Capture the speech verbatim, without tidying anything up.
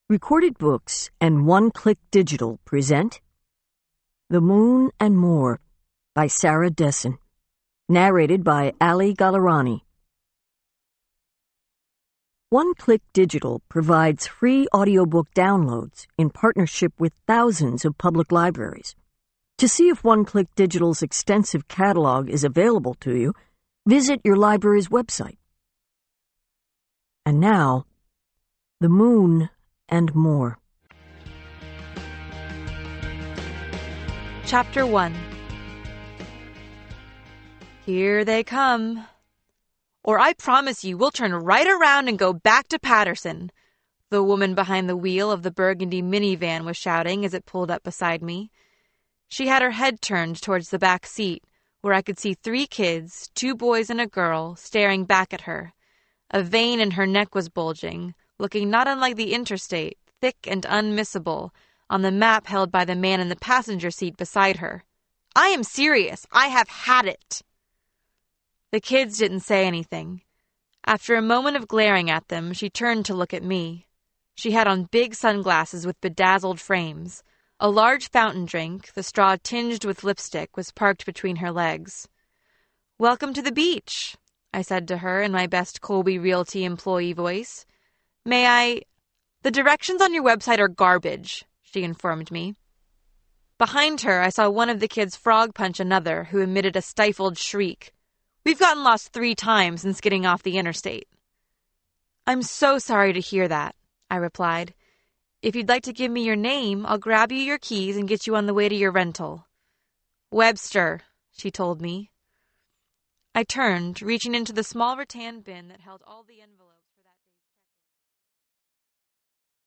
Recorded Books and One Click Digital present The Moon and More by Sarah Dessen. Narrated by Ali Galarani. One Click Digital provides free audiobook downloads in partnership with thousands of public libraries. To see if One Click Digital's extensive catalog is available to you, visit your library's website. And now, The Moon and More. Chapter one. Here they come. Or I promise you we'll turn right around and go back to Patterson, the woman behind the wheel of the burgundy minivan was shouting as it pulled up beside me. She had her head turned towards the back seat, where I could see three kids, two boys and a girl, staring back at her. A vein in her neck was bulging, looking not unlike the interstate, thick and unmissable, on the map held by the man in the passenger seat beside her. I am serious. I have had it. The kids didn't say anything. After a moment of glaring at them, she turned to look at me. She had on big sunglasses with bedazzled frames. A large fountain drink, the straw tinged with lipstick, was parked between her legs. "Welcome to the beach," I said to her in my best Colby Realty employee voice. May I... The directions on your website are garbage, she informed me. Behind her, I saw one of the kids frog punch another, who emitted a stifled shriek. We've gotten lost three times since getting off the interstate. I'm so sorry to hear that, I replied. If you'd like to give me your name, I'll grab you your keys and get you on the way to your rental. Webster, she told me. I turned, reaching into the small rattan bin that held all the envelopes.